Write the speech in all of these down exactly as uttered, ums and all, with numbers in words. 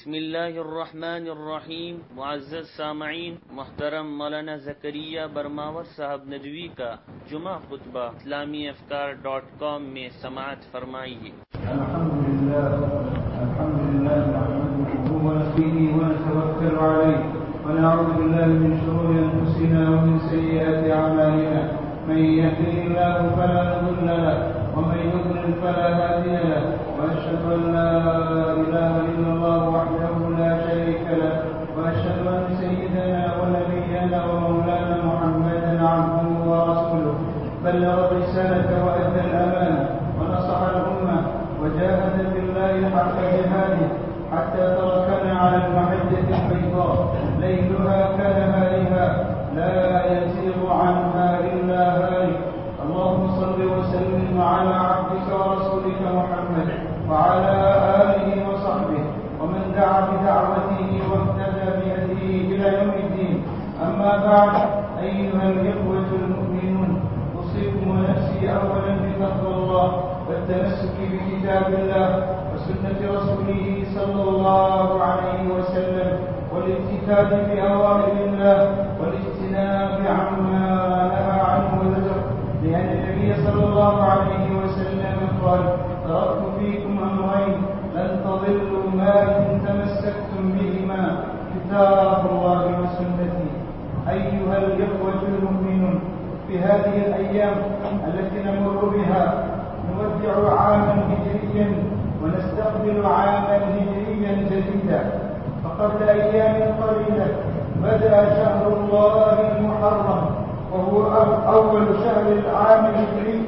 بسم الله الرحمن الرحیم. معزز سامعین، محترم مولانا زکریا برماور صاحب ندوی کا جمعہ خطبہ اسلامی افکار ڈاٹ کام میں سماعت فرمائیے. الحمدللہ الحمدللہ نحمده ونستعینه ونتوکل علیہ ونعوذ باللہ من شرور انفسنا ومن سیئات اعمالنا من يهده الله فلا مضل له ومن يضلل فلا هادي له واشهد ان لا اله الا الله وحده لا شريك له واشهد ان سيدنا ونبينا ومولانا محمدا عبده ورسوله بلغ الرسالة وادى الامانه ونصح الامه وجاهد بالله حق جهاده حتى تركنا على المحجة البيضاء ليلها كنهارها لا يزيغ عنها إلا هالك. اللهم صل وسلم على عبدك ورسولك محمد وعلى آله وصحبه ومن دعا بدعوته واهتدى بهديه إلى يوم الدين. أما بعد، أيها الإخوة المؤمنون، أوصيكم ونفسي أولا بتقوى الله والتمسك بكتاب الله وسنة رسوله صلى الله عليه وسلم والامتثال بأوامر الله والاجتناب عما نهى عنه وزجر، لأن النبي صلى الله عليه وسلم قال: تركت فيكم أمرين لن تضلوا ما إن تمسكتم بهما، كتاب الله وسنتي. أيها الإخوة المؤمنون، في هذه الأيام التي نمر بها نودع عاما هجريا ونستقبل عاما هجريا جديدا. فقبل أيام قليلة بدأ شهر الله المحرم وهو أول شهر العام الهجري،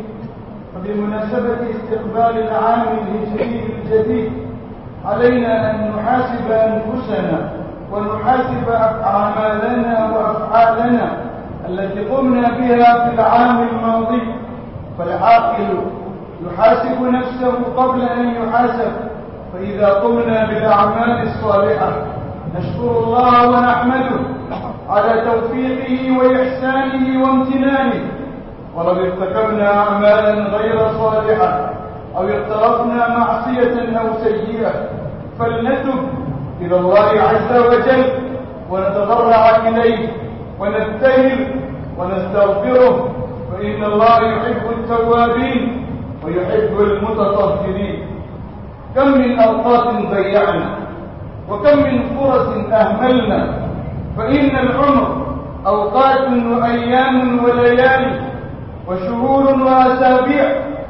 وبمناسبة استقبال العام الهجري الجديد علينا أن نحاسب أنفسنا ونحاسب أعمالنا وأفعالنا التي قمنا بها في العام الماضي. فالعاقل يحاسب نفسه قبل أن يحاسب، فإذا قمنا بالأعمال الصالحة نشكر الله ونحمده على توفيقه وإحسانه وامتنانه، ولو ارتكبنا أعمالا غير صالحة أو اقترفنا معصية أو سيئة فلنتب إلى الله عز وجل ونتضرع إليه ونبتهل ونستغفره، فإن الله يحب التوابين ويحب المتطهرين. كم من أوقات ضيعنا وكم من فرص أهملنا، فإن العمر أوقات وأيام وليالي وشهور وأسابيع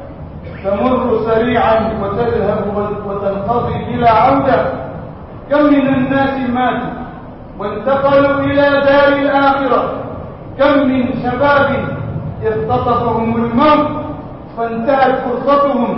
تمر سريعا وتذهب وتنقضي بلا عودة. كم من الناس ماتوا وانتقلوا إلى دار الآخرة، كم من شباب اختطفهم الموت فانتهت فرصتهم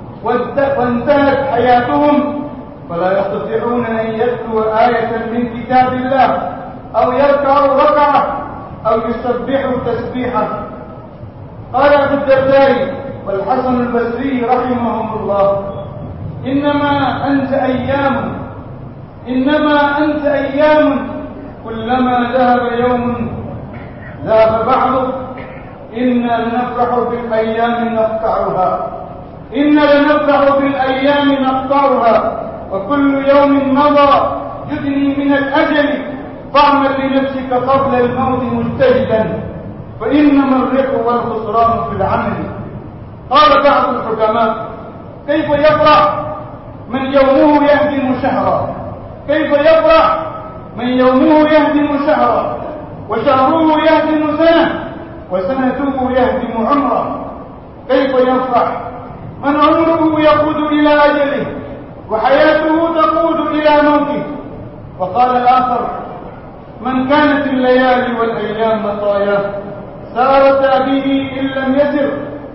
وانتهت حياتهم، فلا يستطيعون أن يتلوا آية من كتاب الله أو يركعوا ركعة أو يسبحوا تسبيحة. قال أبو الدرداء والحسن البصري رحمهم الله: إنما أنت أيام إنما أنت أيام كلما ذهب يوم ذهب بعضه، إنا لنفرح بالأيام نقطعها إنا لنفرح بالأيام نقطعها وكل يوم مضى يدني من الأجل، فاعمل لنفسك قبل الموت مجتهدا، فإنما الربح والخسران في العمل. قال بعض الحكماء: كيف يفرح من يومه يهدم شهرا كيف يفرح من يومه يهدم شهرا وشهره يهدم سنة وسنته يهدم عمرا. كيف يفرح من عمره يقود إلى أجله وحياته تقود إلى موته. وقال الآخر: من كانت الليالي والأيام مطاياه سارتا به إن لم يسر،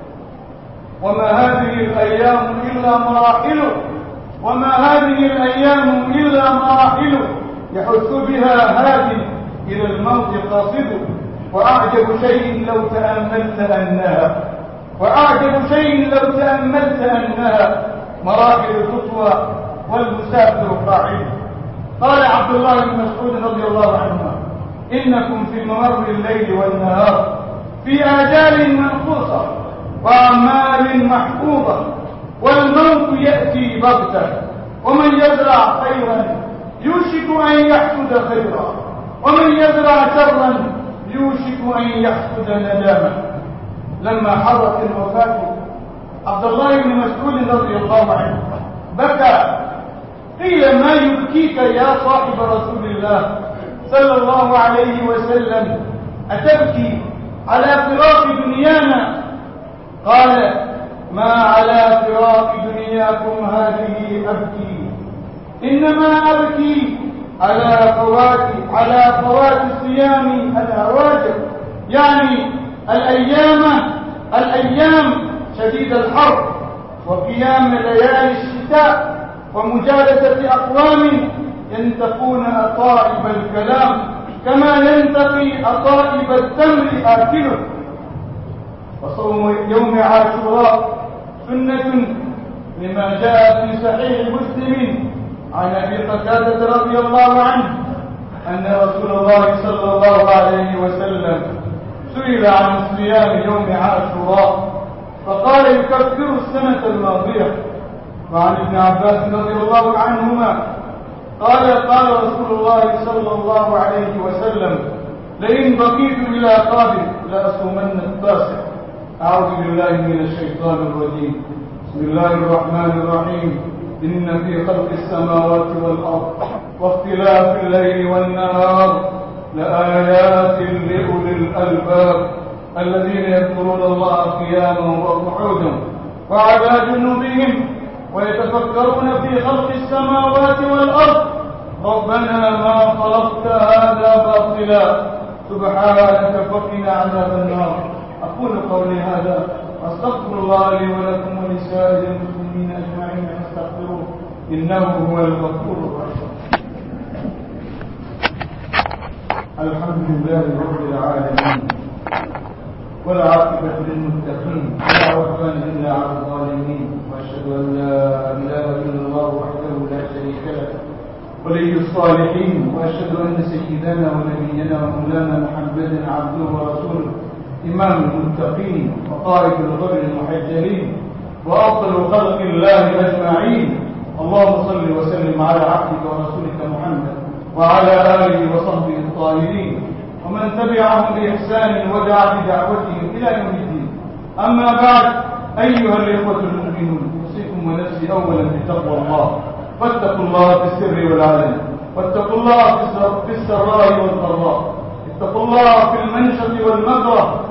وما هذه الأيام إلا مراحل وما هذه الأيام إلا مراحل يحث بها هاد إلى الموت قاصد. وأعجب شيء لو تأملت أنها وأعجب شيء لو تأملت أنها مراحل الخطوة والمسافر قاعد. قال عبد الله بن مسعود رضي الله عنه: إنكم في ممر الليل والنهار في آجال منقوصة وأعمال محفوظة، والموت يأتي بغتة، ومن يزرع خيرا يحصد خيرا، ومن يزرع شرا يوشك أن يحصد ندامه. لما حضرت الوفاة عبد الله بن مسعود رضي الله عنه بكى. قيل: ما يبكيك يا صاحب رسول الله صلى الله عليه وسلم؟ أتبكي على فراق دنيانا؟ قال: ما على فراق دنياكم هذه أبكي، إنما أبكي على فوات على فوات صيام الأواجر، يعني الأيام الأيام شديد الحر، وقيام ليالي الشتاء، ومجالسة أقوام ينتقون أطائب الكلام كما ينتقي أطائب التمر آكله. وصوم يوم عاشوراء سنة لما جاء في صحيح مسلم عن أبي قتادة رضي الله عنه أن رسول الله صلى الله عليه وسلم سئل عن صيام يوم عاشوراء فقال: يكفر السنة الماضية. وعن ابن عباس رضي الله عنهما قال: قال رسول الله صلى الله عليه وسلم: لئن بقيت إلى قابل لأصومن التاسع. أعوذ بالله من الشيطان الرجيم. بسم الله الرحمن الرحيم. إن في خلق السماوات والأرض واختلاف الليل والنهار لآيات لأولي الألباب الذين يذكرون الله قياما وقعودا وعلى جنوبهم ويتفكرون في خلق السماوات والأرض ربنا ما خلقت هذا باطلا سبحانك فقنا عذاب النار. أقول قولي هذا واستغفر الله لي ولكم ولسائر المسلمين أجمعين فاستغفروه إنه هو الغفور الرحيم. الحمد لله رب العالمين والعاقبة للمتقين ولا عدوان إلا على الظالمين، وأشهد أن لا إله إلا الله وحده لا شريك له ولي الصالحين، وأشهد أن سيدنا ونبينا ومولانا محمدا عبده ورسوله إمام المتقين وقائد الغر المحجلين وأفضل خلق الله أجمعين. اللهم صل وسلم على عبدك ورسولك محمد وعلى آله وصحبه الطاهرين ومن تبعهم بإحسان ودعا بدعوتهم إلى يوم الدين. أما بعد، أيها الإخوة المؤمنون، أوصيكم ونفسي أولا بتقوى الله، فاتقوا الله في السر والعلن، واتقوا الله في السراء والضراء، اتقوا الله في المنشط والمكره،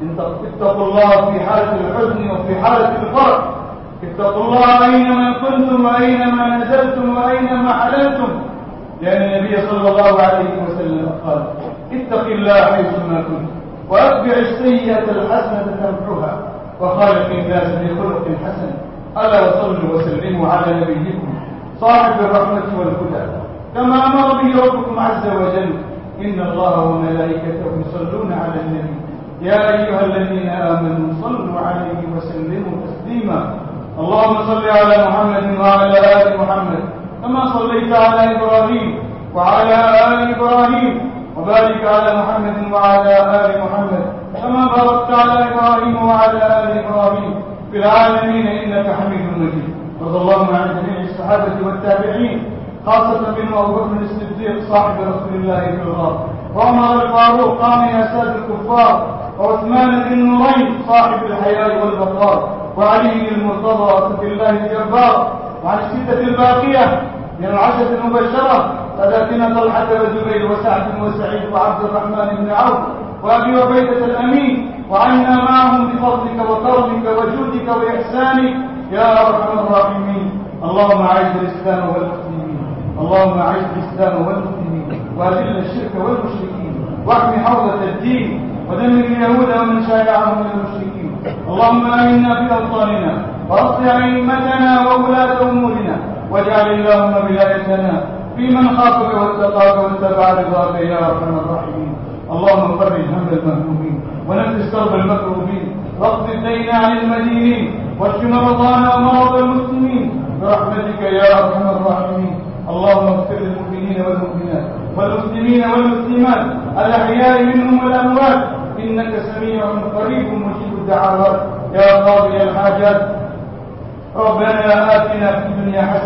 اتقوا الله في حالة الحزن وفي حالة الفرح، اتقوا الله أينما كنتم وأينما نزلتم وأينما حللتم، لأن النبي صلى الله عليه وسلم قال: اتق الله حيثما كنت وأتبع السيئة الحسنة تمحها وخالق الناس بخلق حسن. ألا وصلوا وسلموا على نبيكم صاحب الرحمة والهدى كما أمر به ربكم عز وجل: إن الله وملائكته يصلون على النبي يا أيها الذين آمنوا صلوا عليه وسلموا تسليما. اللهم صل على محمد وعلى آل محمد كما صليت على إبراهيم وعلى آل إبراهيم، وبارك على محمد وعلى آل محمد كما باركت على إبراهيم وعلى آل إبراهيم في العالمين إنك حميد مجيد. رضي الله عن جميع الصحابة والتابعين، خاصة من أبو بكر الصديق صاحب رسول الله في الغار، وعمر الفاروق قام أساد الكفار، وعثمان بن نورين صاحب الحياء والبقاء، وعلي المرتضى سيف الله الجبار، وعن الستة الباقية من العشرة المبشرة ساداتنا طلحة وزبير وسعد وسعيد وعبد الرحمن بن عوف وأبي عبيدة الأمين، وعنا معهم بفضلك وكرمك وجودك وإحسانك يا أرحم الراحمين. اللهم أعز الإسلام والمسلمين، اللهم أعز الإسلام والمسلمين وأذل الشرك والمشركين واحمي حوزة الدين ودمر اليهود ومن شايعهم من المشركين. اللهم آمنا في أوطاننا وأصلح أئمتنا وولاة أمورنا، واجعل اللهم ولايتنا في من خافك واتقاك واتبع رضاك يا أرحم الراحمين. اللهم فرج هم المهمومين ونفس كرب المكروبين واقض الدين عن المدينين واشف مرضانا ومرضى المسلمين برحمتك يا أرحم الراحمين. اللهم اغفر للمؤمنين والمؤمنات والمسلمين والمسلمات الأحياء منهم والأموات إنك سميع قريب مجيب الدعوات يا قاضي الحاجات. ربنا آتنا في الدنيا حسنة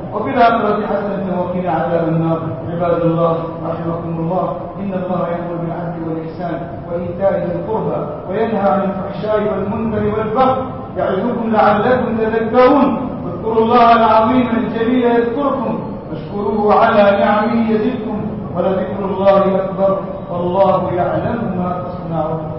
وفي الآخرة حسنة وقنا عذاب النار. عباد الله رحمكم الله، إن الله يأمر بالعدل والإحسان وإيتاء ذي القربى وينهى عن الفحشاء والمنكر والبغي يعظكم لعلكم تذكرون. اذكروا الله العظيم الجليل يذكركم واشكروه على نعمه يزدكم ولذكر الله أكبر والله يعلم ما تصنعون.